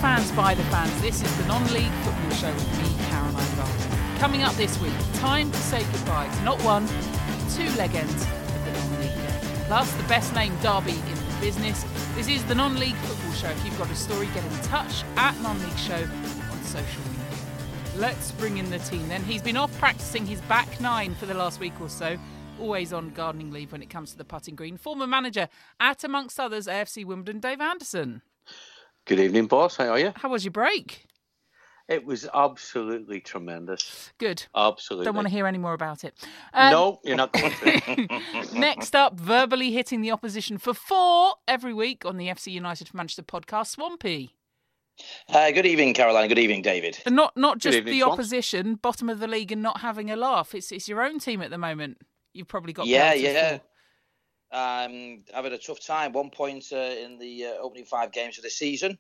fans by the fans. This is the non-league football show with me, Caroline Garden. Coming up this week, time to say goodbye to not one, but two legends of the non-league game. Plus, the best named derby in the business. This is the non-league football show. If you've got a story, get in touch at non-league show on social media. Let's bring in the team then. He's been off practising his back nine for the last week or so. Always on gardening leave when it comes to the putting green. Former manager at, amongst others, AFC Wimbledon, Dave Anderson. Good evening, boss. How are you? How was your break? It was absolutely tremendous. Good. Absolutely. Don't want to hear any more about it. No, you're not going to. Next up, verbally hitting the opposition for 4 every week on the FC United from Manchester podcast, Swampy. Good evening, Caroline. Good evening, David. And not just evening, the Swamp. opposition, bottom of the league and not having a laugh. It's your own team at the moment. You've probably got Yeah. for. I've had a tough time. 1 point in the opening 5 games of the season.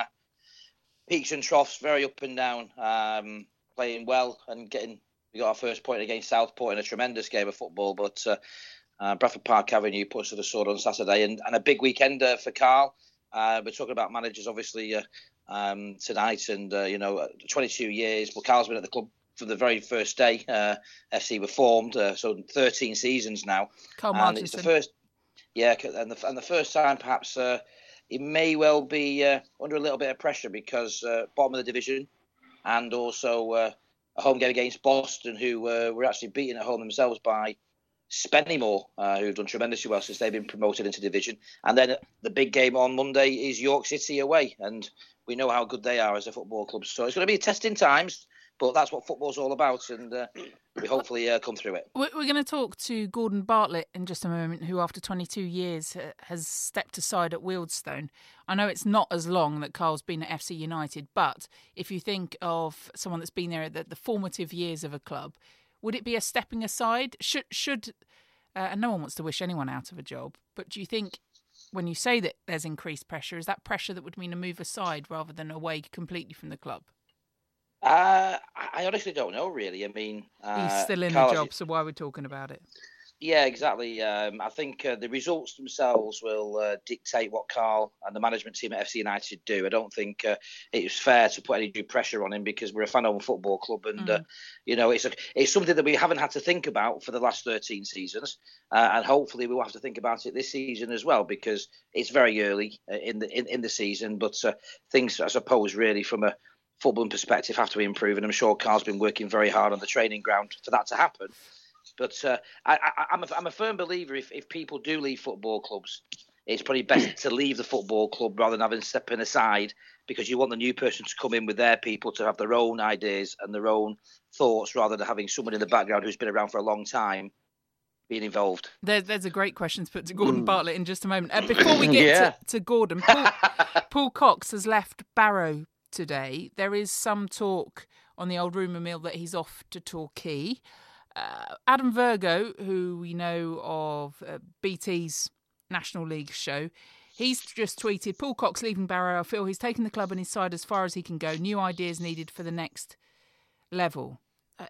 Peaks and troughs, very up and down. Playing well and we got our first point against Southport in a tremendous game of football. But Bradford Park Avenue put us to the sword on Saturday, and a big weekend for Carl. We're talking about managers, obviously, tonight, and 22 years. Well, Carl's been at the club from the very first day FC were formed, so 13 seasons now. Carl and Martinson. it's the first, and the first time perhaps it may well be under a little bit of pressure because bottom of the division, and also a home game against Boston, who were actually beaten at home themselves by Spennymoor, who've done tremendously well since they've been promoted into division. And then the big game on Monday is York City away, and we know how good they are as a football club. So it's going to be testing times, but that's what football's all about, and we hopefully come through it. We're going to talk to Gordon Bartlett in just a moment, who after 22 years has stepped aside at Wealdstone. I know it's not as long that Carl's been at FC United, but if you think of someone that's been there at the formative years of a club, would it be a stepping aside? Should and no one wants to wish anyone out of a job, but do you think when you say that there's increased pressure, is that pressure that would mean a move aside rather than away completely from the club? I honestly don't know, really. I mean, he's still in Carl, the job, so why are we talking about it? Yeah, exactly. I think the results themselves will dictate what Carl and the management team at FC United do. I don't think it was fair to put any new pressure on him because we're a fan-owned football club, and it's something that we haven't had to think about for the last 13 seasons, and hopefully we will have to think about it this season as well because it's very early in the season. But things, I suppose, really from a footballing perspective, have to be improved, and I'm sure Carl's been working very hard on the training ground for that to happen. But I'm a firm believer if people do leave football clubs, it's probably best to leave the football club rather than having stepping aside, because you want the new person to come in with their people to have their own ideas and their own thoughts rather than having someone in the background who's been around for a long time being involved. There's a great question to put to Gordon Bartlett in just a moment. Before we get to Gordon, Paul Cox has left Barrow today. There is some talk on the old rumour mill that he's off to Torquay. Adam Virgo, who we know of BT's National League show, he's just tweeted, Paul Cox leaving Barrow. I feel he's taken the club and his side as far as he can go. New ideas needed for the next level.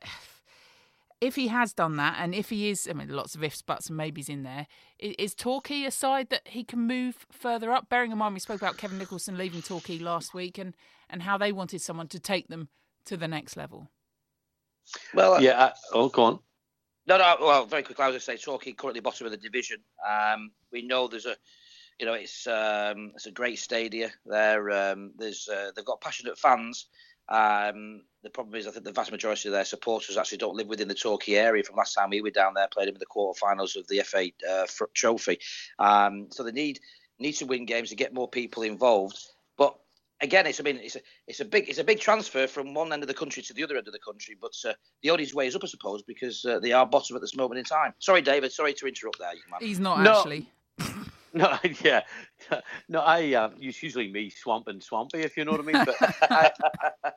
If he has done that, and if he is, I mean, lots of ifs, buts and maybes in there, is Torquay a side that he can move further up? Bearing in mind we spoke about Kevin Nicholson leaving Torquay last week and how they wanted someone to take them to the next level. Well, go on. No. Well, very quickly, I was going to say Torquay currently bottom of the division. We know there's it's a great stadium there. They've got passionate fans. The problem is, I think the vast majority of their supporters actually don't live within the Torquay area. From last time we were down there, played them in the quarterfinals of the FA Trophy. So they need to win games to get more people involved. But again, it's a big transfer from one end of the country to the other end of the country. But the only way is up, I suppose, because they are bottom at this moment in time. Sorry, David. Sorry to interrupt there. He's not actually. No, yeah. No, it's usually me, Swamp and Swampy, if you know what I mean. But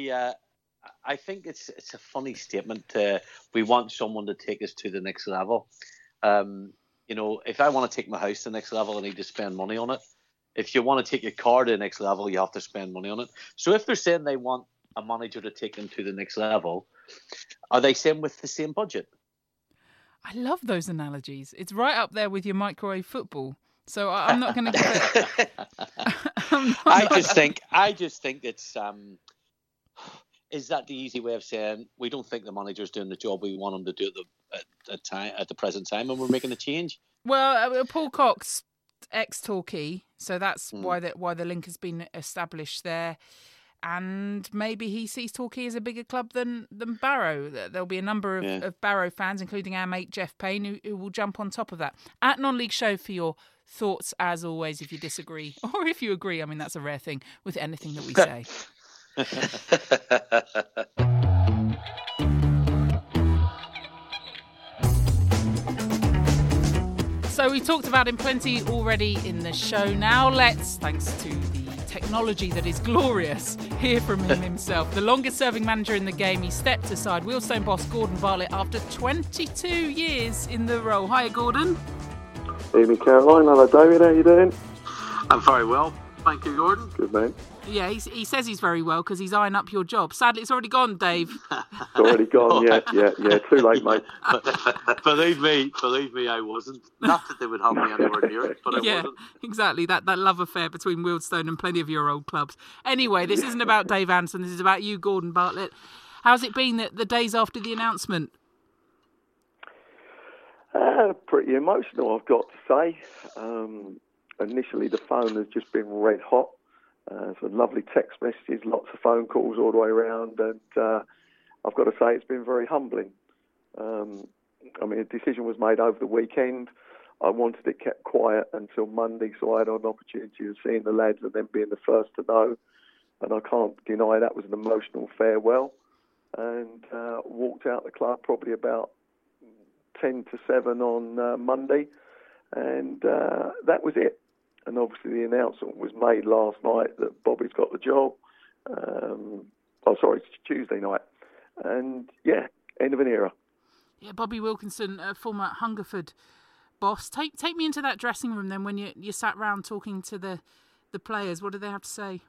I think it's a funny statement. We want someone to take us to the next level. If I want to take my house to the next level, I need to spend money on it. If you want to take your car to the next level, you have to spend money on it. So if they're saying they want a manager to take them to the next level, are they saying with the same budget? I love those analogies. It's right up there with your microwave football. So I'm not going to give it. I just think it's is that the easy way of saying we don't think the manager's doing the job we want him to do at the present time, and we're making a change? Well, Paul Cox, ex-Torquay, so that's why the link has been established there. And maybe he sees Torquay as a bigger club than Barrow. There'll be a number of Barrow fans, including our mate Jeff Payne, who will jump on top of that. At Non-League Show for your thoughts, as always, if you disagree, or if you agree, I mean, that's a rare thing, with anything that we say. So we talked about him plenty already in the show. Now let's, thanks to the technology that is glorious, hear from him himself. The longest serving manager in the game, he stepped aside. Wealdstone boss Gordon Bartlett after 22 years in the role. Hiya, Gordon. Evening, Caroline. Hello, David. How you doing? I'm very well. Thank you, Gordon. Good, man. Yeah, he says he's very well because he's eyeing up your job. Sadly, it's already gone, Dave. It's already gone, yeah. Too late, mate. Believe me, I wasn't. Not that they would have me anywhere near it, but I wasn't. Exactly, that love affair between Wealdstone and plenty of your old clubs. Anyway, this isn't about Dave Anderson, this is about you, Gordon Bartlett. How's it been the days after the announcement? Pretty emotional, I've got to say. Initially, the phone has just been red hot. Some lovely text messages, lots of phone calls all the way around, and I've got to say it's been very humbling. I mean, a decision was made over the weekend. I wanted it kept quiet until Monday, so I had an opportunity of seeing the lads and then being the first to know. And I can't deny that was an emotional farewell. And walked out the club probably about 10 to 7 on Monday, and that was it. And obviously the announcement was made last night that Bobby's got the job. It's Tuesday night. And, yeah, end of an era. Yeah, Bobby Wilkinson, former Hungerford boss. Take me into that dressing room then when you sat round talking to the players. What did they have to say?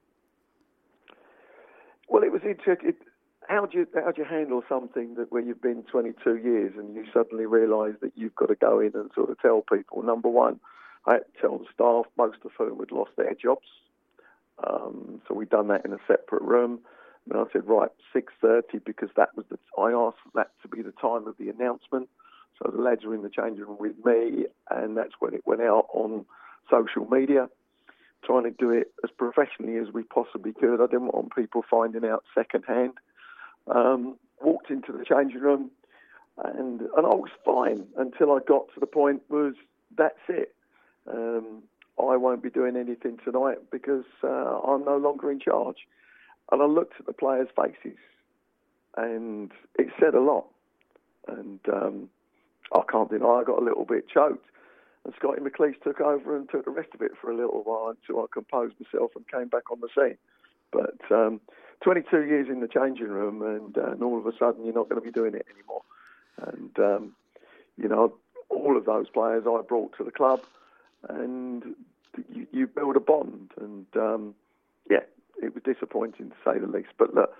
Well, it was interesting. How do you handle something that where you've been 22 years and you suddenly realise that you've got to go in and sort of tell people? Number one, I had to tell the staff, most of whom had lost their jobs. So we'd done that in a separate room. And I said, right, 6:30, because I asked for that to be the time of the announcement. So the lads were in the changing room with me, and that's when it went out on social media, trying to do it as professionally as we possibly could. I didn't want people finding out secondhand. Walked into the changing room, and I was fine until I got to the point was, that's it. I won't be doing anything tonight because I'm no longer in charge. And I looked at the players' faces, and it said a lot. And I can't deny I got a little bit choked. And Scotty McLeish took over and took the rest of it for a little while until I composed myself and came back on the scene. But 22 years in the changing room, and all of a sudden you're not going to be doing it anymore. And, all of those players I brought to the club, and you build a bond. And, it was disappointing to say the least. But look,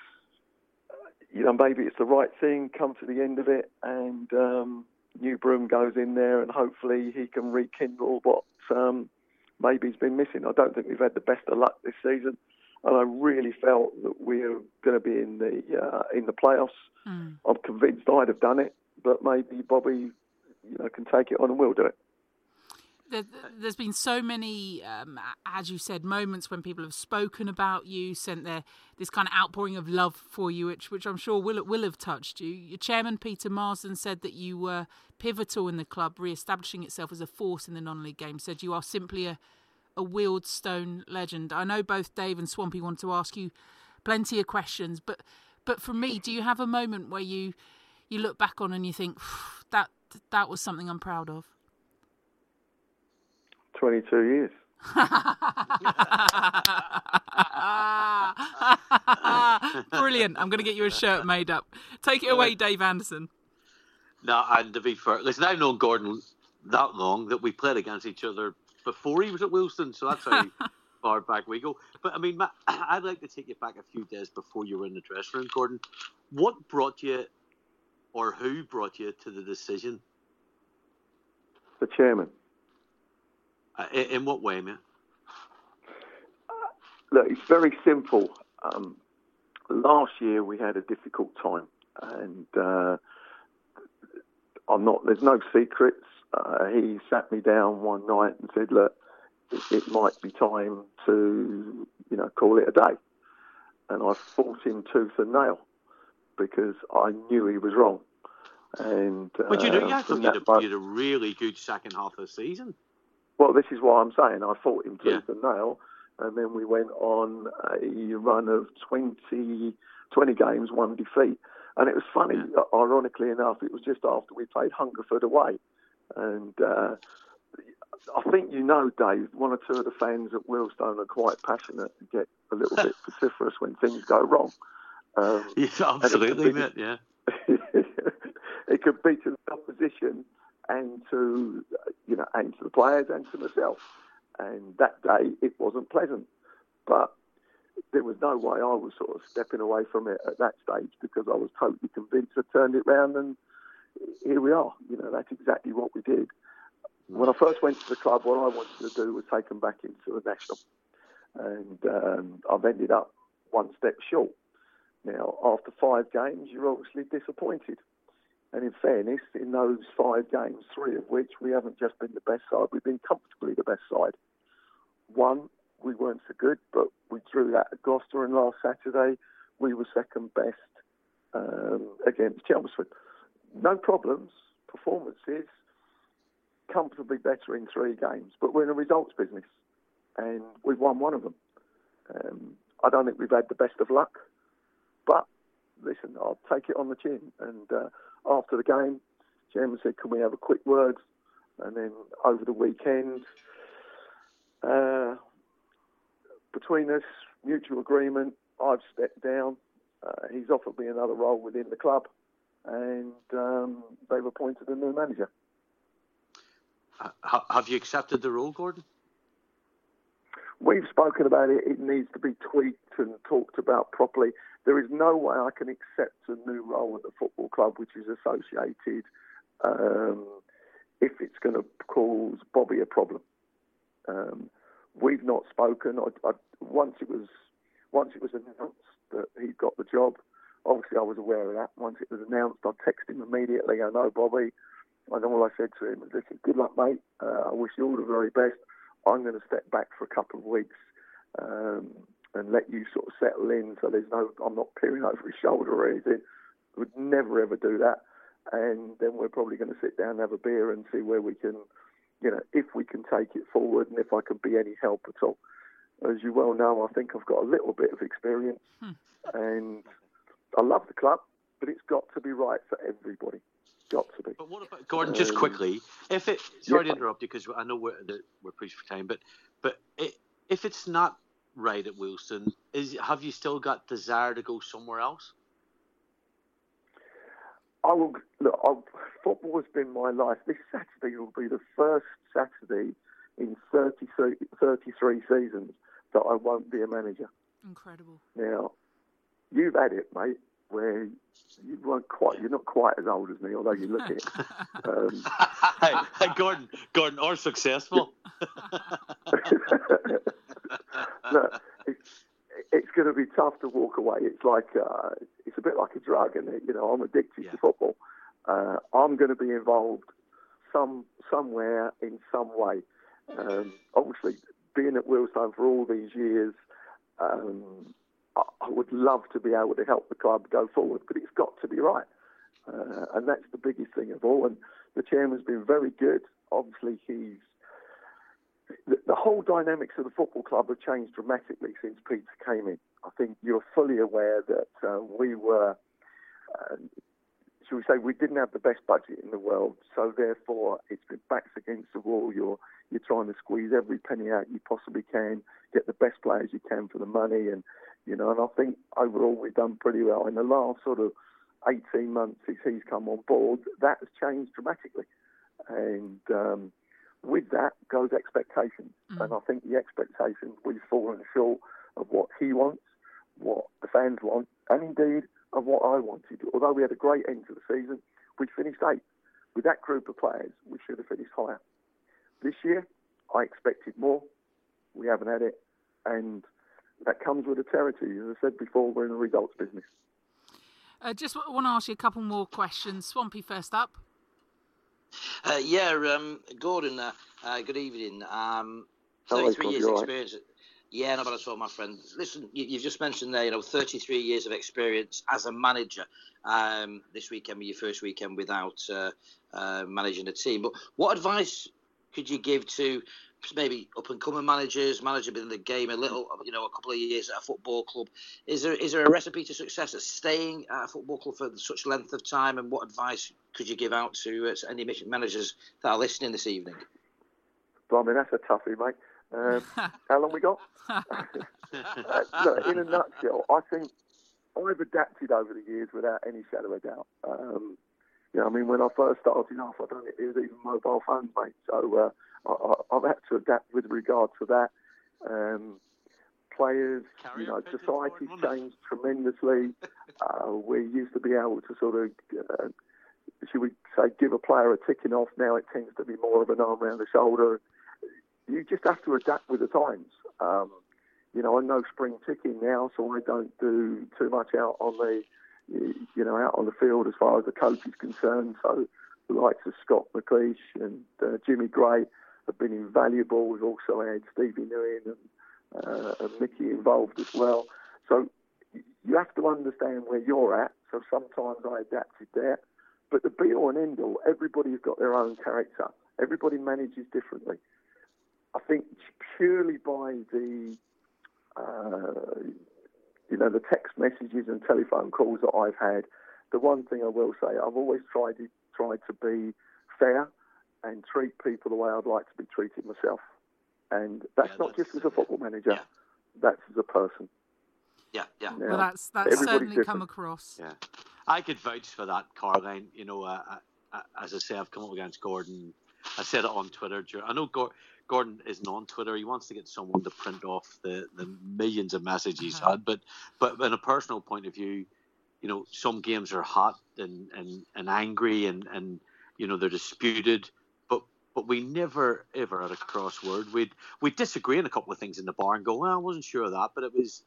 maybe it's the right thing, come to the end of it, and new Broom goes in there, and hopefully he can rekindle what maybe he's been missing. I don't think we've had the best of luck this season, and I really felt that we're going to be in the playoffs. I'm convinced I'd have done it, but maybe Bobby, can take it on and will do it. There's been so many, as you said, moments when people have spoken about you, sent this kind of outpouring of love for you, which I'm sure will have touched you. Your chairman, Peter Marsden, said that you were pivotal in the club, re-establishing itself as a force in the non-league game. Said you are simply a Wealdstone legend. I know both Dave and Swampy want to ask you plenty of questions, but for me, do you have a moment where you look back on and you think, that was something I'm proud of? 22 years. Brilliant. I'm going to get you a shirt made up. Take it away, Dave Anderson. No, and to be fair, listen, I've known Gordon that long that we played against each other before he was at Wealdstone, so that's how far back we go. But, I mean, Matt, I'd like to take you back a few days before you were in the dressing room, Gordon. What brought you, or who brought you to the decision? The chairman. In what way, man? Look, it's very simple. Last year we had a difficult time, and there's no secrets. He sat me down one night and said, look, it might be time to, call it a day. And I fought him tooth and nail because I knew he was wrong. And but I thought you had a really good second half of the season. Well, this is what I'm saying. I fought him tooth and nail, and then we went on a run of 20 games, one defeat. And it was funny, ironically enough, it was just after we played Hungerford away. And I think Dave, one or two of the fans at Wealdstone are quite passionate and get a little bit vociferous when things go wrong. Yes, absolutely, mate, yeah. It could be to the opposition and to the players and to myself. And that day, it wasn't pleasant. But there was no way I was sort of stepping away from it at that stage because I was totally convinced I turned it round, and here we are. That's exactly what we did. When I first went to the club, what I wanted to do was take them back into the national. And I've ended up one step short. Now, after 5 games, you're obviously disappointed. And in fairness, in those 5 games, 3 of which we haven't just been the best side, we've been comfortably the best side. 1, we weren't so good, but we drew that at Gloucester, and last Saturday we were second best against Chelmsford. No problems, performances, comfortably better in 3 games, but we're in a results business, and we've won 1 of them. I don't think we've had the best of luck, but listen, I'll take it on the chin. And after the game, Chairman said, can we have a quick word? And then over the weekend, between us, mutual agreement, I've stepped down. He's offered me another role within the club, and they've appointed a new manager. Have you accepted the role, Gordon? We've spoken about it. It needs to be tweaked and talked about properly. There is no way I can accept a new role at the football club which is associated if it's going to cause Bobby a problem. We've not spoken. Once it was announced that he got the job, obviously I was aware of that. Once it was announced, I texted him immediately. I know Bobby. And all I said to him was, listen, good luck, mate. I wish you all the very best. I'm going to step back for a couple of weeks and let you sort of settle in. So I'm not peering over his shoulder or anything. Would never ever do that. And then we're probably going to sit down and have a beer and see where we can, if we can take it forward and if I can be any help at all. As you well know, I think I've got a little bit of experience, and I love the club, but it's got to be right for everybody. Got to be. But what about Gordon? Just quickly, sorry to interrupt you because I know we're pushed for time, but if it's not right at Wealdstone, have you still got desire to go somewhere else? I will look. Football has been my life. This Saturday will be the first Saturday in 33 seasons that I won't be a manager. Incredible. Now, you've had it, mate, where you're not quite as old as me, although you look it. Hey, Gordon, or successful. Look, it's going to be tough to walk away. It's like it's a bit like a drug, and I'm addicted to football. I'm going to be involved somewhere in some way. Obviously, being at Wealdstone for all these years, I would love to be able to help the club go forward, but it's got to be right. And that's the biggest thing of all. And the chairman's been very good. Obviously, the whole dynamics of the football club have changed dramatically since Peter came in. I think you're fully aware that we were, shall we say, we didn't have the best budget in the world. So therefore, it's been backs against the wall. You're trying to squeeze every penny out you possibly can, get the best players you can for the money, and and I think overall we've done pretty well. In the last sort of 18 months since he's come on board, that has changed dramatically. And with that goes expectations. And I think the expectations, we've fallen short of what he wants, what the fans want, and indeed of what I wanted. Although we had a great end to the season, we finished 8th. With that group of players, we should have finished higher. This year, I expected more. We haven't had it. And that comes with the territory. As I said before, we're in the results business. Just want to ask you a couple more questions. Swampy first up. Gordon, good evening. 33 years experience. Yeah, no, but that's all, my friend. Listen, you've just mentioned there, 33 years of experience as a manager. This weekend be your first weekend without managing a team. But what advice could you give to maybe up-and-coming managers been in the game a couple of years at a football club? Is there a recipe to success at staying at a football club for such length of time? And what advice could you give out to any managers that are listening this evening? Blimey, that's a toughie, mate. How long we got? Look, in a nutshell, I think I've adapted over the years without any shadow of doubt. When I first started off, I don't think there was even mobile phones, mate. So I've had to adapt with regard to that. Players, society's changed tremendously. We used to be able to sort of, should we say, give a player a ticking off. Now it tends to be more of an arm around the shoulder. You just have to adapt with the times. I know spring ticking now, so I don't do too much out on the field as far as the coach is concerned. So the likes of Scott McLeish and Jimmy Gray have been invaluable. We've also had Stevie Nguyen and Mickey involved as well. So you have to understand where you're at. So sometimes I adapted there. But the be-all and end-all, everybody's got their own character. Everybody manages differently. I think purely by the text messages and telephone calls that I've had, the one thing I will say, I've always tried to be fair and treat people the way I'd like to be treated myself. And that's not just as a football manager, that's as a person. Yeah. Now, well, that's certainly different. Come across. Yeah. I could vouch for that, Caroline. As I say, I've come up against Gordon. I said it on Twitter. I know Gordon isn't on Twitter. He wants to get someone to print off the millions of messages he's had. But in a personal point of view, some games are hot and angry and they're disputed. But we never ever had a crossword. We'd disagree on a couple of things in the bar and go, well, I wasn't sure of that, but it was,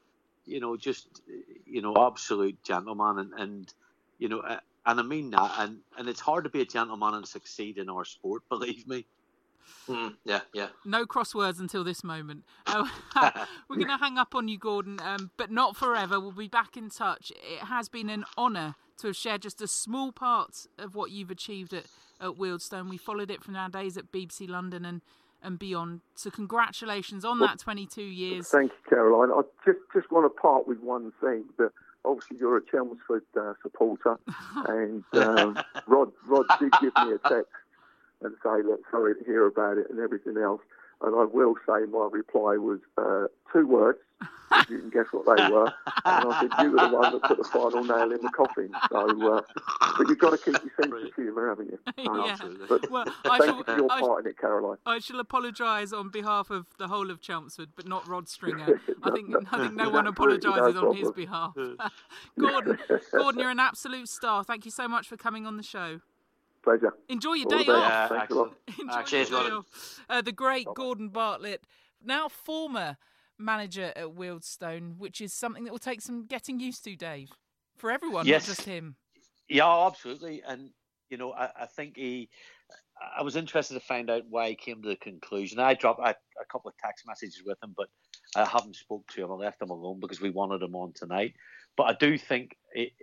absolute gentleman and I mean that, and it's hard to be a gentleman and succeed in our sport, believe me. Yeah. No crosswords until this moment. We're going to hang up on you, Gordon, but not forever. We'll be back in touch. It has been an honour to have shared just a small part of what you've achieved at Wealdstone. We followed it from our days at BBC London and beyond. So congratulations on that 22 years. Thank you, Caroline. I just want to part with one thing. That obviously you're a Chelmsford supporter, and Rod did give me a text and say, look, sorry to hear about it and everything else. And I will say my reply was 2 words. You can guess what they were. And I said, you were the one that put the final nail in the coffin. So, but you've got to keep your sense of humour, haven't you? Yeah. But thank you for your part in it, Caroline. I shall apologise on behalf of the whole of Chelmsford, but not Rod Stringer. I think no one apologises on his behalf. Gordon, you're an absolute star. Thank you so much for coming on the show. Pleasure. Enjoy your day off. Thanks a lot. Cheers, Gordon. The great Gordon Bartlett, now former manager at Wealdstone, which is something that will take some getting used to, Dave, for everyone, yes. Not just him. Yeah, absolutely. And, I think I was interested to find out why he came to the conclusion. I dropped a couple of text messages with him, but I haven't spoke to him. I left him alone because we wanted him on tonight. But I do think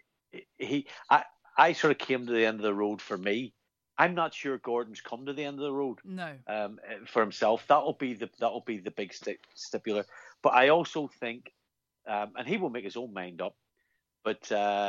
I sort of came to the end of the road for me. I'm not sure Gordon's come to the end of the road. No. For himself, that'll be the big stipular. But I also think, and he will make his own mind up. But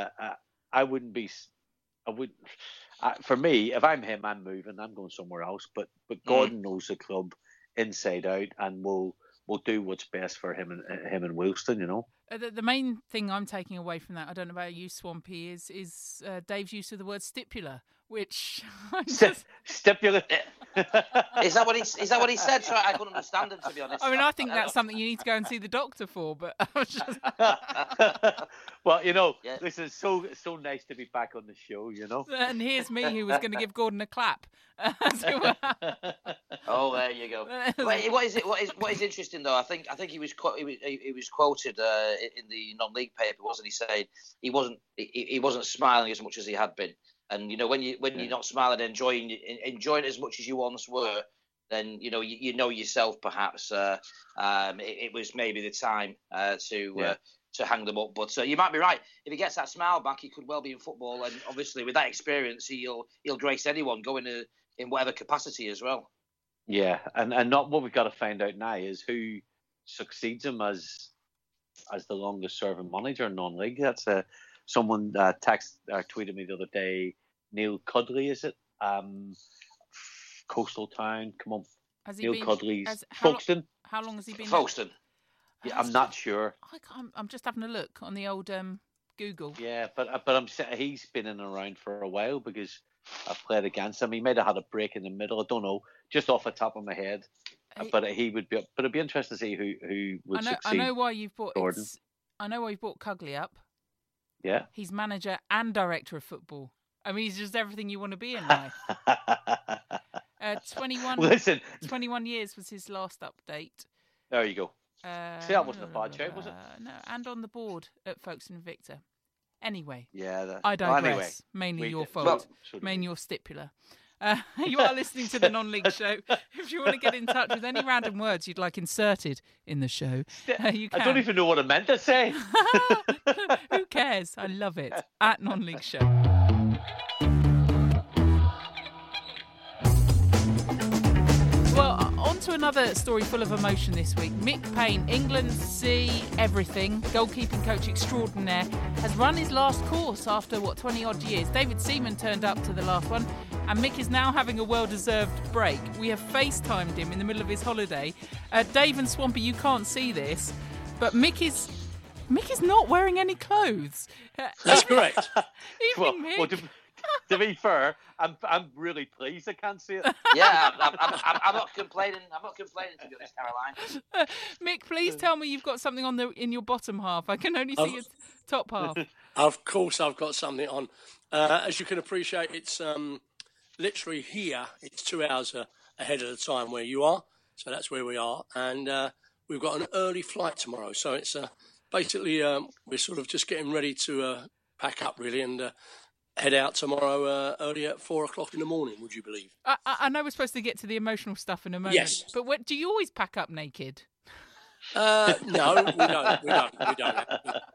for me, if I'm him, I'm moving. I'm going somewhere else. But Gordon knows the club inside out, and will do what's best for him and Wealdstone. The main thing I'm taking away from that, I don't know about you, Swampy, is Dave's use of the word stipular, which stipulate. Is that what he said? Sorry, I couldn't understand him, to be honest. I mean, I think that's something you need to go and see the doctor for. But I was just... Well, listen, it's so nice to be back on the show. And here's me, who was going to give Gordon a clap. Oh, there you go. What is interesting though? I think he was quoted in the non-league paper, wasn't he? Saying he wasn't smiling as much as he had been. And when you're not smiling, enjoying it as much as you once were, then you know yourself. Perhaps it was maybe the time to hang them up. But you might be right. If he gets that smile back, he could well be in football. And obviously, with that experience, he'll grace anyone going in whatever capacity as well. Yeah, and not what we've got to find out now is who succeeds him as the longest serving manager in non-league. That's someone tweeted me the other day. Neil Cudley, is it? Coastal Town. Come on, Neil Cudley. Folkestone. How long has he been? Folkestone. Yeah, I'm not sure. I'm just having a look on the old Google. Yeah, but he's been in and around for a while because I've played against him. He might have had a break in the middle. I don't know, just off the top of my head. But he would be. But it'd be interesting to see who would succeed. I know why you've brought Gordon. I know why you've brought Cugley up. Yeah. He's manager and director of football. I mean, he's just everything you want to be in life. 21 years was his last update. There you go. See, that wasn't a bad shout, was it? No, and on the board at Folkestone and Victor. Anyway. Yeah. I digress. Well, anyway, mainly your fault. Mainly your stipula. You are listening to the Non-League Show. If you want to get in touch with any random words you'd like inserted in the show, you can. I don't even know what I meant to say. Who cares? I love it. At Non-League Show. Well, on to another story full of emotion this week. Mick Payne, England's sea everything, goalkeeping coach extraordinaire, has run his last course after, 20-odd years. David Seaman turned up to the last one, and Mick is now having a well-deserved break. We have FaceTimed him in the middle of his holiday. Dave and Swampy, you can't see this, but Mick is not wearing any clothes. That's correct. Evening, Mick. Well, to be fair, I'm really pleased I can't see it. Yeah, I'm not complaining. I'm not complaining, to be honest, Caroline. Mick, please tell me you've got something on in your bottom half. I can only see your top half. Of course, I've got something on. As you can appreciate, it's literally here. It's 2 hours ahead of the time where you are, so that's where we are, and we've got an early flight tomorrow. So it's basically we're sort of just getting ready to pack up really and head out tomorrow early at 4 o'clock in the morning, would you believe? I know we're supposed to get to the emotional stuff in a moment. Yes. But do you always pack up naked? No, we don't.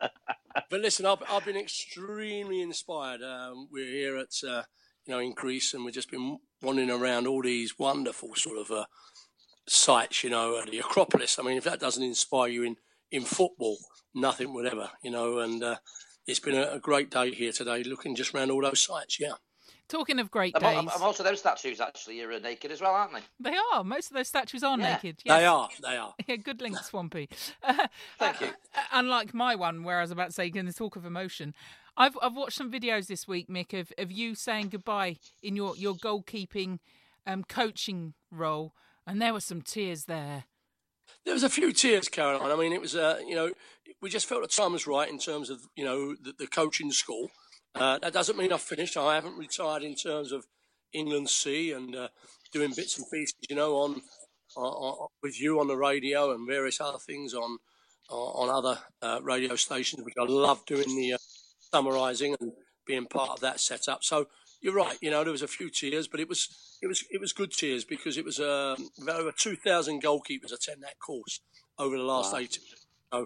But listen, I've been extremely inspired. We're here at in Greece, and we've just been wandering around all these wonderful sort of sites, the Acropolis. I mean, if that doesn't inspire you in football, nothing would ever, and it's been a great day here today, looking just around all those sites, yeah. Talking of great days. Most of those statues actually are naked as well, aren't they? They are. Most of those statues are naked. Yes. They are. Yeah, good link, Swampy. Thank you. Unlike my one, where I was about to say, in the talk of emotion, I've watched some videos this week, Mick, of you saying goodbye in your goalkeeping coaching role, and there were some tears there. There was a few tears, Caroline. I mean, it was, we just felt the time was right in terms of, the coaching school. That doesn't mean I've finished. I haven't retired in terms of England Sea and doing bits and pieces, on with you on the radio and various other things on other radio stations, which I love doing the summarising and being part of that setup. So you're right. There was a few tears, but it was good tears because it was over 2,000 goalkeepers attend that course over the last 18. So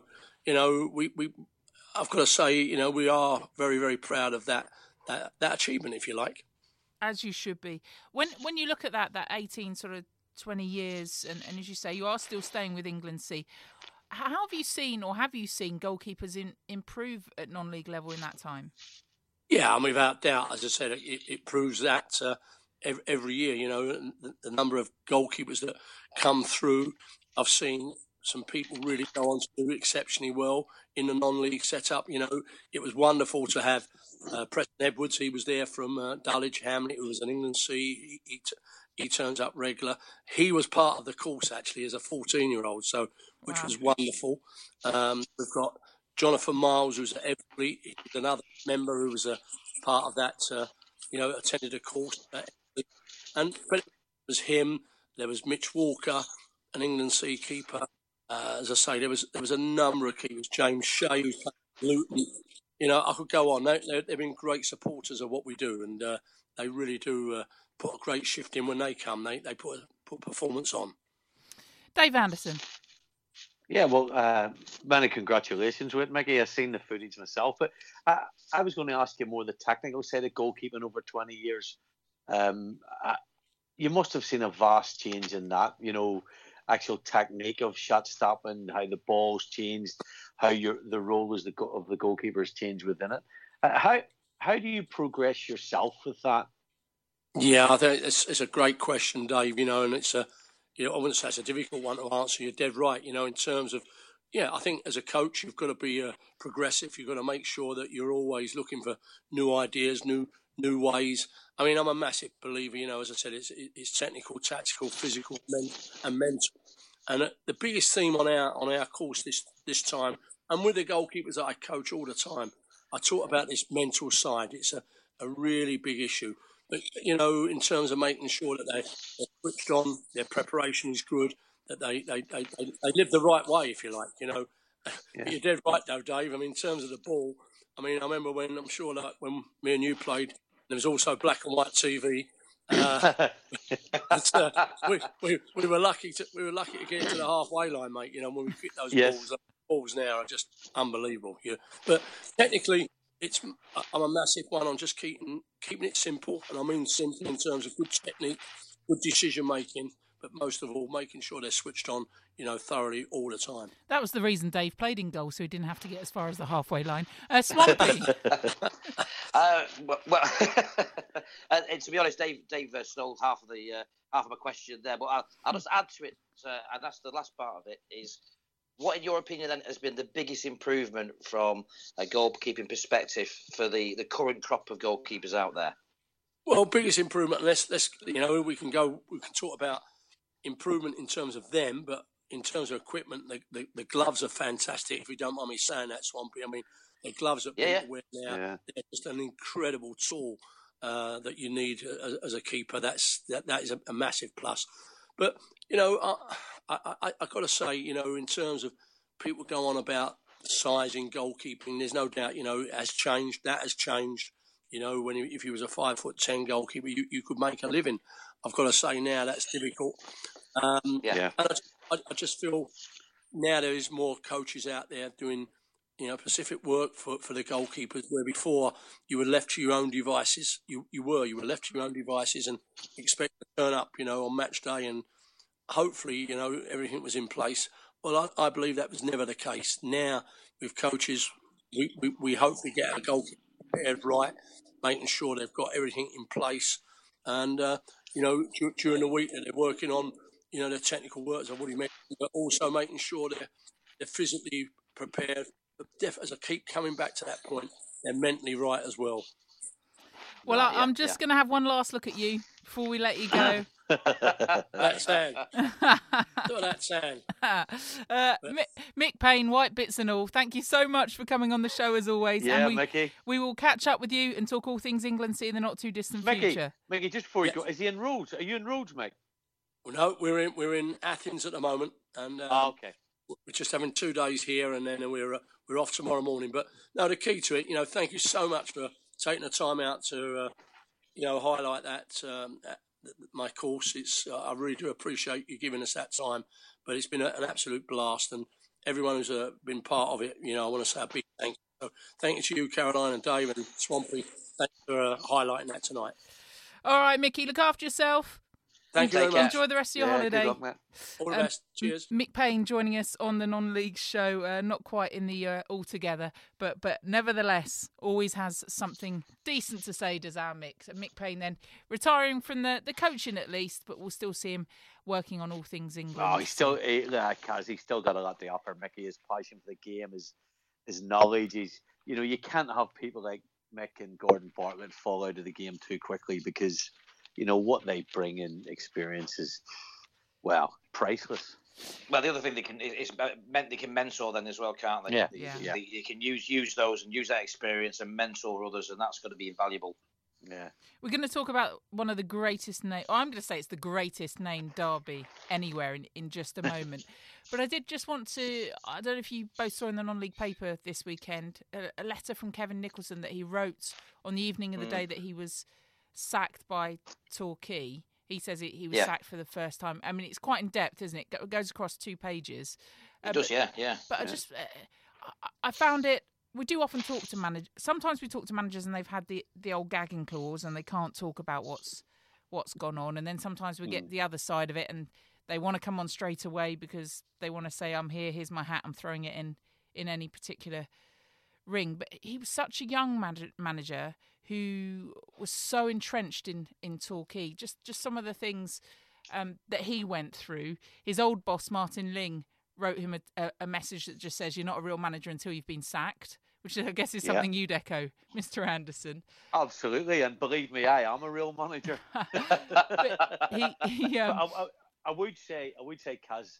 I've got to say, we are very, very proud of that achievement, if you like. As you should be. When you look at that 18 sort of 20 years, and as you say, you are still staying with England Sea. How have you seen goalkeepers improve at non-league level in that time? Yeah, without doubt, as I said, it proves that every year. The number of goalkeepers that come through, I've seen some people really go on to do exceptionally well in the non-league setup. It was wonderful to have Preston Edwards. He was there from Dulwich Hamlet, who was an England C. He turns up regular. He was part of the course, actually, as a 14-year-old, which was wonderful. We've got Jonathan Miles, who's at Everly. He's another member who was a part of that, attended a course at Everly. But it was him. There was Mitch Walker, an England C keeper. As I say, there was a number of keepers. James Shea, who played at Luton. I could go on. They've been great supporters of what we do, and they really do put a great shift in when they come. They put performance on. Dave Anderson. Yeah, well, many congratulations with Mickey. I've seen the footage myself, but I was going to ask you more the technical side of goalkeeping over 20 years. You must have seen a vast change in that, actual technique of shot stopping, how the ball's changed, how the role of the goalkeepers changed within it. How do you progress yourself with that? Yeah, I think it's a great question, Dave. And it's I wouldn't say it's a difficult one to answer. You're dead right. In terms of, I think as a coach, you've got to be progressive. You've got to make sure that you're always looking for new ideas, new ways. I mean, I'm a massive believer. As I said, it's technical, tactical, physical, and mental. And the biggest theme on our course this time, and with the goalkeepers that I coach all the time, I talk about this mental side. It's a really big issue. But, in terms of making sure that they're switched on, their preparation is good, that they live the right way, if you like, Yeah. You're dead right, though, Dave. I mean, in terms of the ball, I remember when me and you played, there was also black and white TV. We were lucky to get into the halfway line, mate. When we kick those balls now are just unbelievable. Yeah. But technically, I'm a massive one on just keeping it simple, and I mean simple in terms of good technique, good decision making, but most of all making sure they're switched on, thoroughly all the time. That was the reason Dave played in goal, so he didn't have to get as far as the halfway line. Swampy. And to be honest, Dave stole half of my question there, but I'll just add to it, and that's the last part of it is. What, in your opinion, then, has been the biggest improvement from a goalkeeping perspective for the current crop of goalkeepers out there? Well, biggest improvement. Let's we can talk about improvement in terms of them, but in terms of equipment, the gloves are fantastic. If you don't mind me saying that, Swampy, I mean the gloves that people wear now, they're just an incredible tool that you need as a keeper. That is a massive plus. But I got to say, in terms of people go on about size in goalkeeping, there's no doubt, it has changed. That has changed. If you was a 5'10" goalkeeper, you could make a living. I've got to say now that's difficult. And I just feel now there is more coaches out there doing, specific work for the goalkeepers, where before you were left to your own devices. You were left to your own devices and expect to turn up, on match day and hopefully, everything was in place. Well, I believe that was never the case. Now, with coaches, we hopefully get our goalkeeper prepared right, making sure they've got everything in place. And, during the week that they're working on, their technical work, as I've already mentioned, but also making sure they're physically prepared. But as I keep coming back to that point, they're mentally right as well. Well, I'm just going to have one last look at you before we let you go. That sound. That sound. Mick Payne, White Bits and all, thank you so much for coming on the show as always. Yeah, and Mickey. We will catch up with you and talk all things England in the not too distant future. Mickey, just before you go, is he in Rhodes? Are you in Rhodes, Mick? Well, no, we're in Athens at the moment, and okay. We're just having 2 days here, and then we're off tomorrow morning. But no, the key to it, thank you so much for taking the time out to highlight that. My course, I really do appreciate you giving us that time, but it's been an absolute blast, and everyone who's been part of it, I want to say a big thank you. So thank you to you, Caroline, and Dave, and Swampy. Thanks for highlighting that tonight. All right, Mickey, look after yourself. Thank you very much. Enjoy the rest of your holiday. Good luck, Matt. All the best. Cheers. Mick Payne joining us on the non-league show. Not quite in the altogether, but nevertheless, always has something decent to say, does our Mick. So Mick Payne then retiring from the coaching at least, but we'll still see him working on all things England. Oh, he's still got a lot to offer, Mickey. His passion for the game, his knowledge. You can't have people like Mick and Gordon Bartlett fall out of the game too quickly, because what they bring in experience is, well, priceless. Well, the other thing they can mentor then as well, can't they? Yeah. They can use those and use that experience and mentor others, and that's going to be invaluable. Yeah. We're going to talk about one of the greatest I'm going to say it's the greatest named derby anywhere in just a moment. But I did just want to, I don't know if you both saw in the non-league paper this weekend, a letter from Kevin Nicholson that he wrote on the evening of the day that he was sacked by Torquay. He says he was sacked for the first time. I mean, it's quite in depth, isn't it? It goes across 2 pages. It does, yeah. But I found it. We do often talk to managers. Sometimes we talk to managers and they've had the old gagging clause and they can't talk about what's gone on. And then sometimes we get the other side of it and they want to come on straight away because they want to say, I'm here, here's my hat, I'm throwing it in any particular ring. But he was such a young manager who was so entrenched in Torquay. Just some of the things that he went through. His old boss, Martin Ling, wrote him a message that just says, you're not a real manager until you've been sacked, which I guess is something you'd echo, Mr. Anderson. Absolutely, and believe me, I am a real manager. But I would say, Kaz,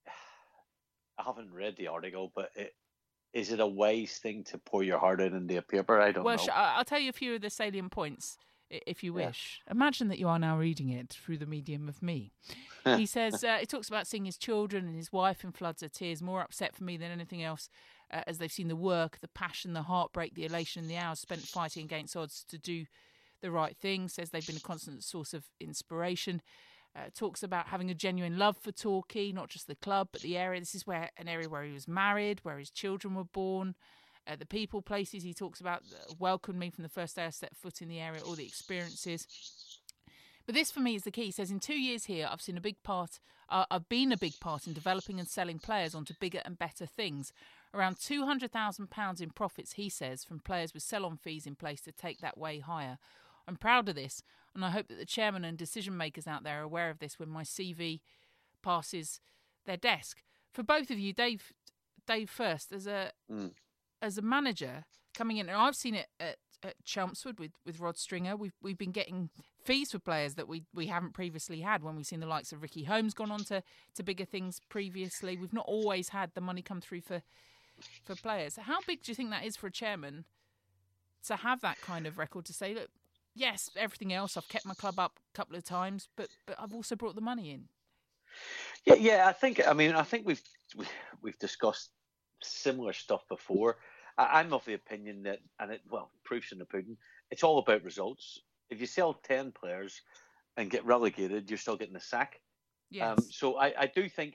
I haven't read the article, but is it a wise thing to pour your heart out into a paper? I don't know. Well, I'll tell you a few of the salient points, if you wish. Imagine that you are now reading it through the medium of me. He says, he talks about seeing his children and his wife in floods of tears, more upset for me than anything else, as they've seen the work, the passion, the heartbreak, the elation, the hours spent fighting against odds to do the right thing. Says they've been a constant source of inspiration. Talks about having a genuine love for Torquay, not just the club, but the area. This is an area where he was married, where his children were born. The people, places he talks about welcomed me from the first day I set foot in the area, all the experiences. But this for me is the key. He says, in 2 years here, I've been a big part in developing and selling players onto bigger and better things. Around £200,000 in profits, he says, from players with sell-on fees in place to take that way higher. I'm proud of this, and I hope that the chairman and decision makers out there are aware of this when my CV passes their desk. For both of you, Dave first, as a manager coming in, and I've seen it at Chelmsford with Rod Stringer. We've been getting fees for players that we haven't previously had when we've seen the likes of Ricky Holmes gone on to bigger things previously. We've not always had the money come through for players. How big do you think that is for a chairman to have that kind of record, to say, look, yes, everything else, I've kept my club up a couple of times, but I've also brought the money in? Yeah. I think we've discussed similar stuff before. I'm of the opinion that, proof's in the pudding, it's all about results. If you sell 10 players and get relegated, you're still getting a sack. Yes. So I do think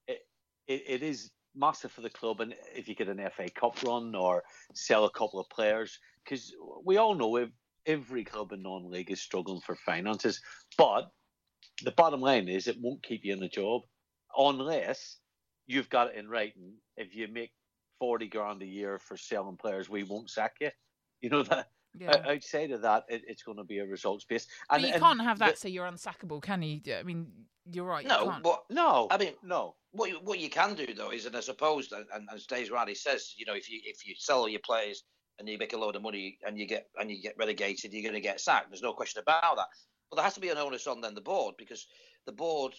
it is massive for the club, and if you get an FA Cup run or sell a couple of players, because we all know every club in non-league is struggling for finances, but the bottom line is it won't keep you in the job unless you've got it in writing. If you make 40 grand a year for selling players, we won't sack you. You know that. Yeah. Outside of that, it's going to be a results based. But you can't have that say you're unsackable, can you? I mean, you're right. No, no. I mean, no. What you can do though is, and I suppose, and as Dave Riley says, if you sell all your players and you make a load of money and you get relegated, you're going to get sacked. There's no question about that. But there has to be an onus on then the board, because the board,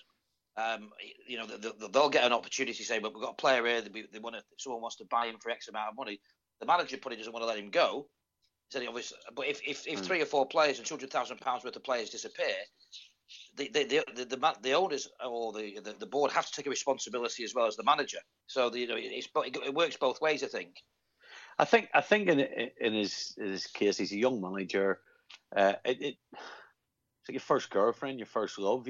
they'll get an opportunity to say, well, we've got a player here, someone wants to buy him for X amount of money. The manager probably doesn't want to let him go. But if 3 or 4 players and £200,000 worth of players disappear, the owners or the board have to take a responsibility as well as the manager. So it works both ways, I think. I think in his case, he's a young manager. It's like your first girlfriend, your first love.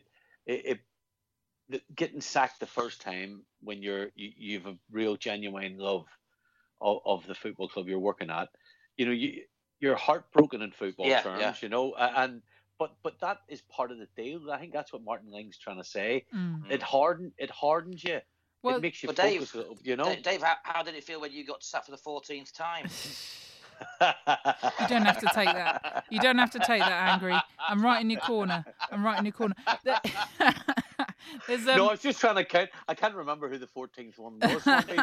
Getting sacked the first time when you've a real genuine love of the football club you're working at. You're heartbroken in football terms. But that is part of the deal. I think that's what Martin Ling's trying to say. Mm-hmm. It hardens you. Well, it makes you focus a little, Dave, how did it feel when you got sacked for the 14th time? You don't have to take that. You don't have to take that, Angry. I'm right in your corner. No, I was just trying to count. I can't remember who the 14th one was.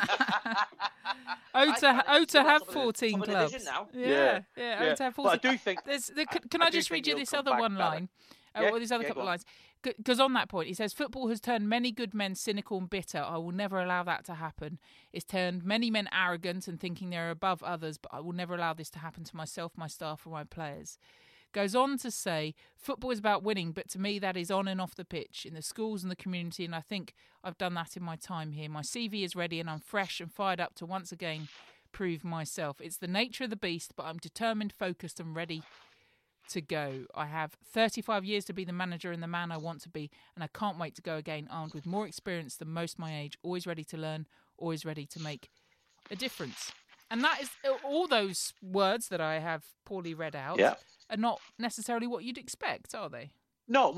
Ota have 14 clubs. Now. Yeah. Ota have 14. But I do think. Can I just read you this other one line? Or these other couple of lines? Because on that point, he says, football has turned many good men cynical and bitter. I will never allow that to happen. It's turned many men arrogant and thinking they're above others, but I will never allow this to happen to myself, my staff, or my players. Goes on to say, football is about winning, but to me that is on and off the pitch, in the schools and the community, and I think I've done that in my time here. My CV is ready and I'm fresh and fired up to once again prove myself. It's the nature of the beast, but I'm determined, focused and ready to go. I have 35 years to be the manager and the man I want to be, and I can't wait to go again, armed with more experience than most my age, always ready to learn, always ready to make a difference. And that is all those words that I have poorly read out are not necessarily what you'd expect, are they? No,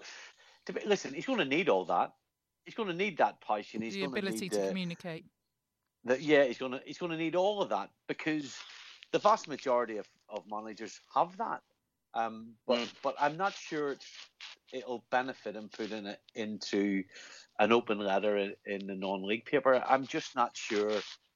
listen, he's going to need all that. He's going to need that passion. He's the ability to communicate. He's going to need all of that, because the vast majority of managers have that. But I'm not sure it'll benefit him putting it into an open letter in the non-league paper. I'm just not sure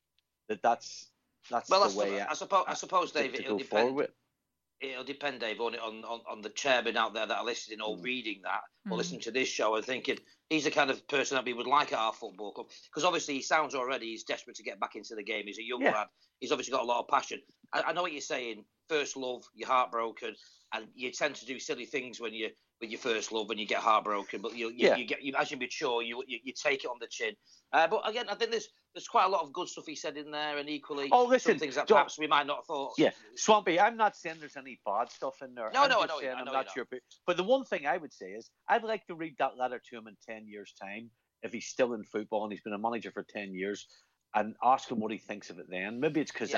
that's the way. I suppose, David, it'll depend. It'll depend, Dave, on the chairman out there that are listening or reading that or listening to this show and thinking he's the kind of person that we would like at our football club. Because obviously he's desperate to get back into the game. He's a young lad. He's obviously got a lot of passion. I know what you're saying. First love, you're heartbroken, and you tend to do silly things when you with your first love when you get heartbroken. But you as you mature, you take it on the chin. But again, I think there's quite a lot of good stuff he said in there, and equally some things that perhaps we might not have thought. Yeah, Swampy, I'm not saying there's any bad stuff in there. I'm not sure. But the one thing I would say is I'd like to read that letter to him in 10 years' time, if he's still in football and he's been a manager for 10 years. And ask him what he thinks of it then. Maybe it's because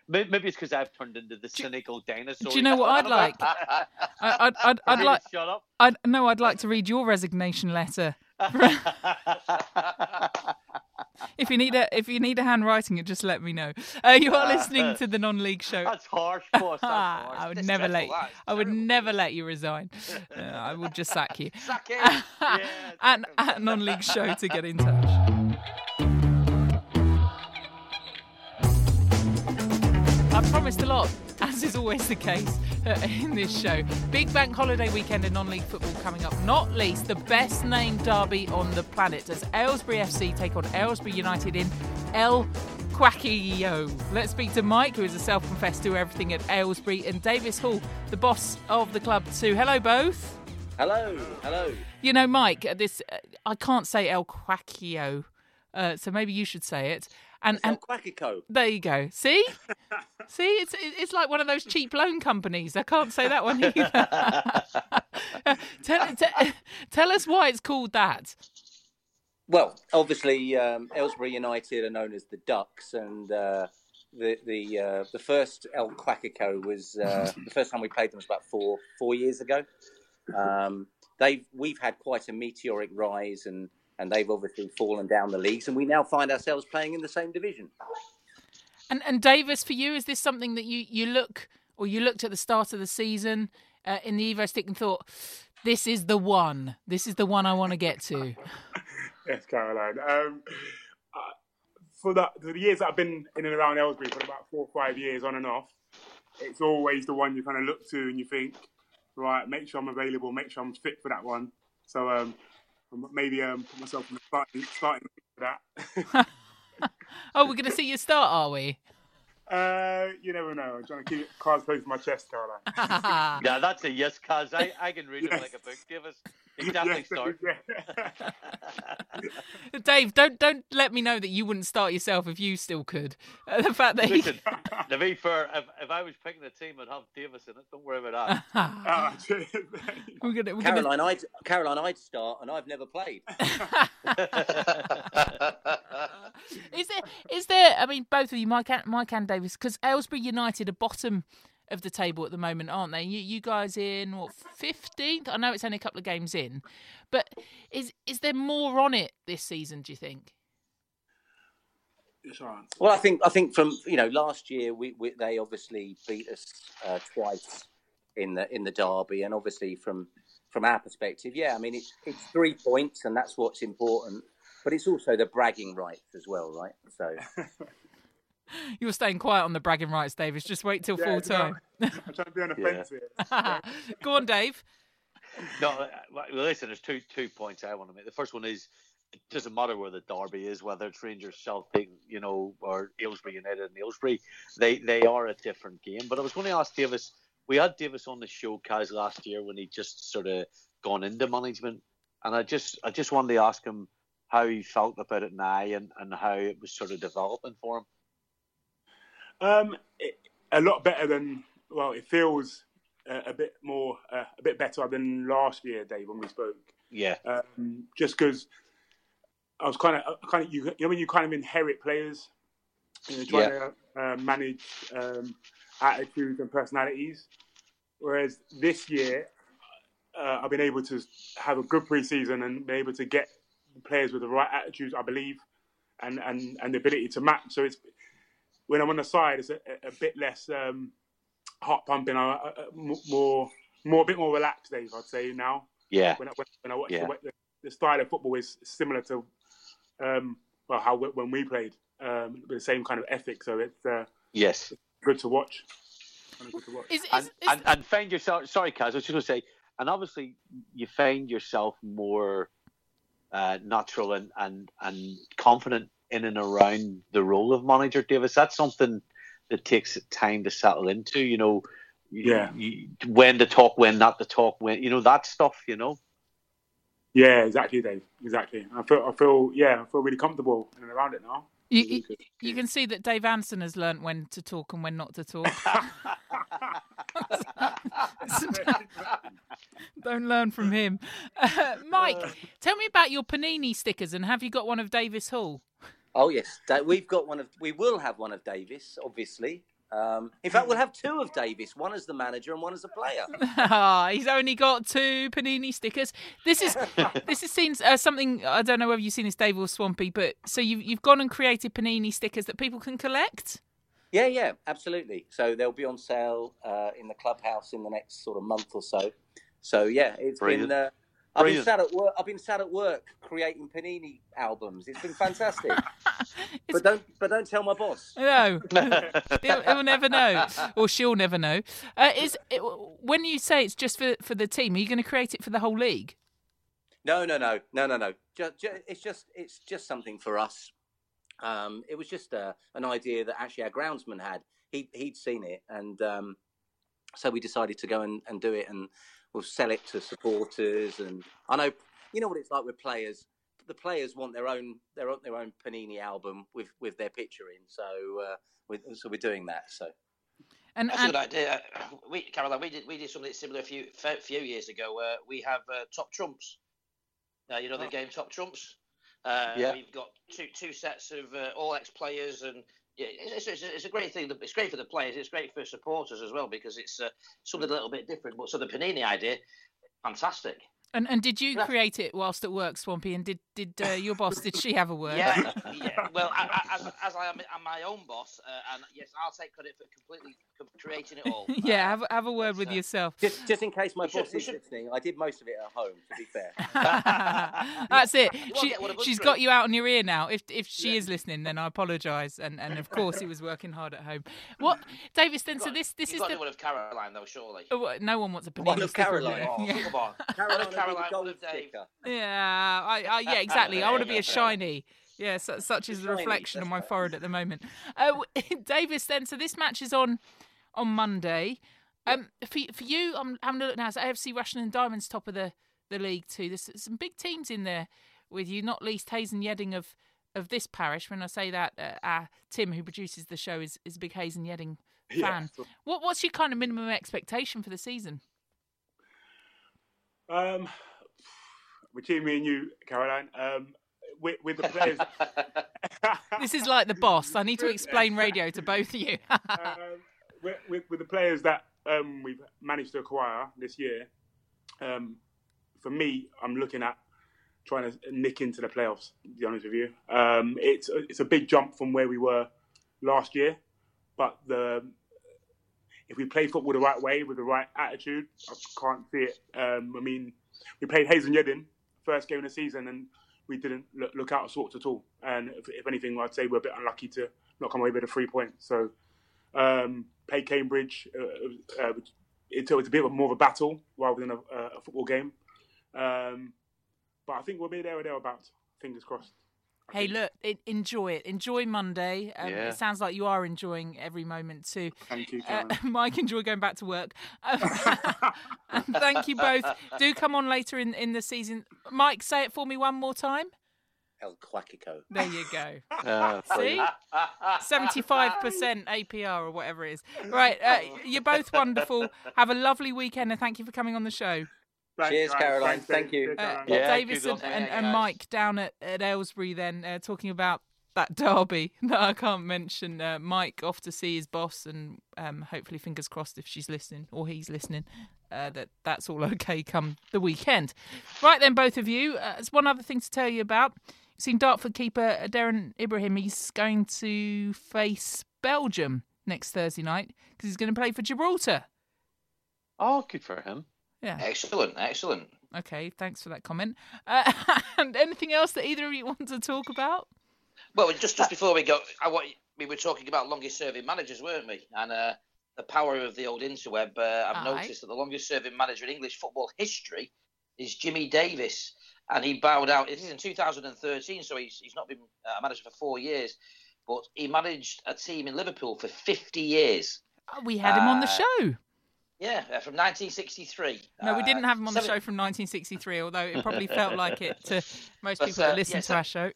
I've turned into the cynical dinosaur. Do you know what I'd like? I'd like. Shut up. I'd like to read your resignation letter. If you need a handwriting it, just let me know. You are listening to the Non-League Show. That's harsh, boss. That's harsh. I would never let you resign. I would just sack you. Sack him. And at Non-League Show to get in touch. I promised a lot, as is always the case in this show. Big bank holiday weekend in non-league football coming up. Not least, the best named derby on the planet as Aylesbury FC take on Aylesbury United in El Quaquillo. Let's speak to Mike, who is a self-confessed do everything at Aylesbury, and Davis Hall, the boss of the club too. Hello, both. Hello. You know, Mike, I can't say El Quaquillo, so maybe you should say it. And Quackico. There you go. See, it's like one of those cheap loan companies. I can't say that one either. Tell us why it's called that. Well, obviously, Aylesbury United are known as the Ducks, and the first El Quackico was the first time we played them was about four years ago. We've had quite a meteoric rise, and they've obviously fallen down the leagues, and we now find ourselves playing in the same division. And Davis, for you, is this something that you looked at the start of the season in the Evo Stick and thought, this is the one I want to get to? Yes, Caroline. For the years that I've been in and around Aylesbury, for about 4 or 5 years on and off, it's always the one you kind of look to and you think, right, make sure I'm available, make sure I'm fit for that one. So maybe put myself in the starting for that. Oh, we're going to see you start, are we? You never know. I'm trying to keep cards close to my chest, Caroline. Yeah, that's a yes, Kaz. I can read it like a book. Give us. Exactly, start. Dave, don't let me know that you wouldn't start yourself if you still could. The fact that listen, to be fair, if I was picking a team, I'd have Davis in it. Don't worry about that. Caroline, I'd start, and I've never played. Is there? I mean, both of you, Mike and Davis, because Aylesbury United are bottom of the table at the moment, aren't they? You guys in 15th? I know it's only a couple of games in, but is there more on it this season, do you think? Well, I think from last year they obviously beat us twice in the derby, and obviously from from our perspective, yeah, I mean, it's 3 points, and that's what's important. But it's also the bragging rights as well, right? So you're staying quiet on the bragging rights, Davis. Just wait till full time. I'm trying to be on the fence here. Go on, Dave. No, well, listen, there's two points I want to make. The first one is, it doesn't matter where the derby is, whether it's Rangers, Celtic, or Aylesbury United and Aylesbury. They are a different game. But I was going to ask Davis, we had Davis on the show, Kaz, last year when he just sort of gone into management. And I just wanted to ask him how he felt about it now and how it was sort of developing for him. A lot better than, well, it feels a bit better than last year, Dave, when we spoke. Yeah. Just because I was kind of, when you kind of inherit players, trying to manage attitudes and personalities. Whereas this year, I've been able to have a good pre-season and be able to get players with the right attitudes, I believe, and the ability to match. So it's when I'm on the side, it's a bit less heart pumping, a bit more relaxed, Dave, I'd say now. Yeah. When I watch the style of football is similar to how when we played, with the same kind of ethic. So it's yes, good to watch. And find yourself. Sorry, Kaz, I was just going to say, and obviously you find yourself more natural and confident in and around the role of manager, Davis. That's something that takes time to settle into. When to talk, when not to talk, when that stuff. Yeah, exactly, Dave. Exactly. I feel really comfortable in and around it now. You can see that Dave Anson has learnt when to talk and when not to talk. Don't learn from him. Mike, tell me about your Panini stickers, and have you got one of Davis Hall? Oh yes, we've got one of. We will have one of Davis, obviously. In fact, we'll have two of Davis, one as the manager and one as a player. He's only got 2 Panini stickers. This is seen something, I don't know whether you've seen this, Dave or Swampy, but so you've gone and created Panini stickers that people can collect? Yeah, absolutely. So they'll be on sale in the clubhouse in the next sort of month or so. So yeah, it's Brilliant. been. I've been sat at work creating Panini albums. It's been fantastic. But don't tell my boss. No, he'll never know, or she'll never know. When you say it's just for the team, are you going to create it for the whole league? No. It's just something for us. It was just an idea that actually our groundsman had. He'd seen it, and so we decided to go and do it, and we'll sell it to supporters. And I know, what it's like with players. The players want their own Panini album with their picture in. So we're doing that. So that's a good idea. Caroline, we did something similar a few years ago. We have Top Trumps. The game Top Trumps. We've got two sets of all ex-players, and it's a great thing. It's great for the players. It's great for supporters as well, because it's something a little bit different. But so the Panini idea, fantastic. And did you create it whilst at work, Swampy? And did your boss, did she have a word? Yeah. Well, as I am my own boss, and yes, I'll take credit for completely creating it all. Yeah, have a word with yourself. Just in case my boss is listening, I did most of it at home, to be fair. That's it. She's got you out on your ear now. If she is listening, then I apologise. And of course, he was working hard at home. What, Davis? Then so this is the one of Caroline, though, surely. No one wants a Panini one of sticker. Caroline. Oh, come on. Caroline, one of Dave. Yeah, yeah, exactly. I want to be a shiny. Yeah, such is the reflection on my forehead at the moment. Davis, then, so this match is on Monday. For you, I'm having a look now. It's AFC Rushden and Diamonds top of the league too. There's some big teams in there with you, not least Hayes and Yedding of this parish. When I say that, Tim, who produces the show, is a big Hayes and Yedding fan. Yeah. What's your kind of minimum expectation for the season? Between me and you, Caroline, with the players. This is like the boss. I need to explain radio to both of you. with the players that we've managed to acquire this year, for me, I'm looking at trying to nick into the playoffs, to be honest with you. It's a big jump from where we were last year, but if we play football the right way, with the right attitude, I can't see it. we played Hazen Yedding, first game of the season, and we didn't look out of sorts at all. And if anything, I'd say we're a bit unlucky to not come away with a 3 points. So played Cambridge. It was a bit more of a battle rather than a football game. But I think we'll be there or thereabouts. Fingers crossed. Hey, look, enjoy it. Enjoy Monday. It sounds like you are enjoying every moment too. Thank you, Karen. Mike, enjoy going back to work. And thank you both. Do come on later in the season. Mike, say it for me one more time. El Quaquico. There you go. See? 75% APR or whatever it is. Right, you're both wonderful. Have a lovely weekend and thank you for coming on the show. Cheers, Caroline. Thank you. Davis and Mike down at Aylesbury then talking about that derby that I can't mention. Mike off to see his boss and hopefully, fingers crossed, if she's listening or he's listening, that's all okay come the weekend. Right then, both of you, there's one other thing to tell you about. You've seen Dartford keeper Darren Ibrahim. He's going to face Belgium next Thursday night because he's going to play for Gibraltar. Oh, good for him. Yeah. Excellent. Okay, thanks for that comment. And anything else that either of you want to talk about? Well, just before we go, we were talking about longest-serving managers, weren't we? And the power of the old interweb. I've noticed that the longest-serving manager in English football history is Jimmy Davis, and he bowed out. It is in 2013, so he's not been a manager for 4 years, but he managed a team in Liverpool for 50 years. We had him on the show. Yeah, from 1963. No, we didn't have him on the show from 1963, although it probably felt like it to most people that listen to our show.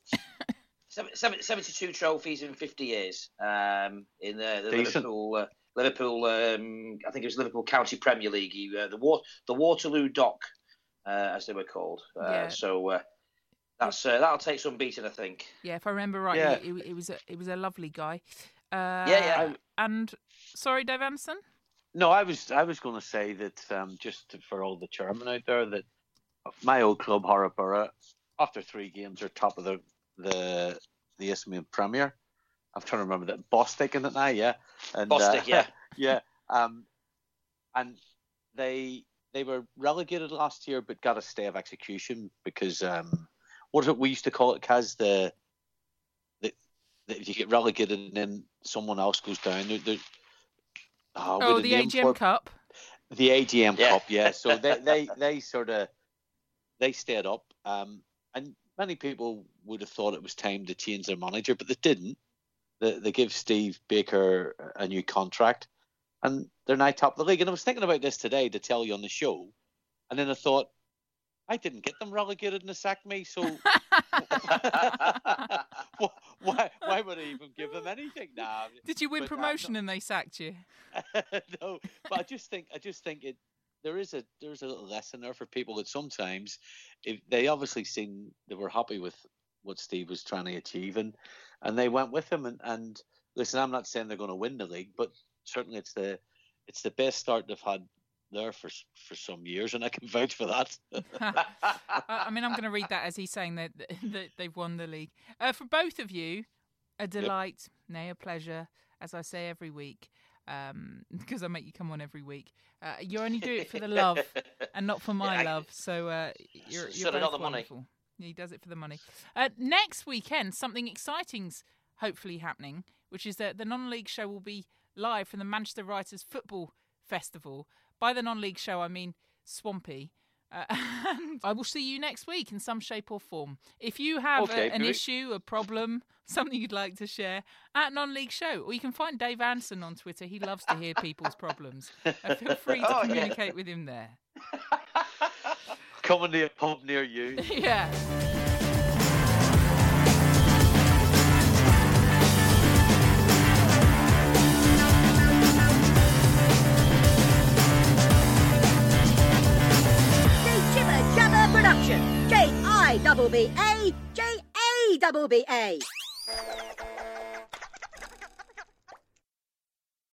72 trophies in 50 years in the Liverpool. I think it was Liverpool County Premier League. The Waterloo Dock, as they were called. So that'll take some beating, I think. Yeah, if I remember right, it was a lovely guy. And sorry, Dave Anderson. No, I was going to say that just for all the chairmen out there, that my old club, Harrogate, after 3 games, are top of the Isthmian Premier. I'm trying to remember that Bostik in it now, yeah. And, Bostik, yeah, yeah. And they were relegated last year, but got a stay of execution because what is it we used to call it, Kaz? The if you get relegated and then someone else goes down. The AGM Cup. The AGM Cup, yeah. So they stayed up, and many people would have thought it was time to change their manager, but they didn't. They give Steve Baker a new contract, and they're now top of the league. And I was thinking about this today to tell you on the show, and then I thought, I didn't get them relegated and they sacked me, so why would I even give them anything now? Did you win promotion and they sacked you? No, but I just think there is a little lesson there for people that sometimes, if they obviously seen they were happy with what Steve was trying to achieve, and they went with him. And listen, I'm not saying they're going to win the league, but certainly it's the best start they've had there for some years, and I can vouch for that. I mean, I'm going to read that as he's saying that they've won the league. For both of you, a delight, nay, a pleasure, as I say every week, because I make you come on every week. You only do it for the love and not for my love, so you're both the wonderful. Money. Yeah, he does it for the money. Next weekend, something exciting's hopefully happening, which is that the non-league show will be live from the Manchester Writers Football Festival. By the non-league show, I mean Swampy. And I will see you next week in some shape or form. If you have an issue, a problem, something you'd like to share, at Non-League Show, or you can find Dave Anderson on Twitter. He loves to hear people's problems. Feel free to communicate with him there. Coming to a pub near you. Yeah. Production. J-I-B-B-A. J-A-B-B-A.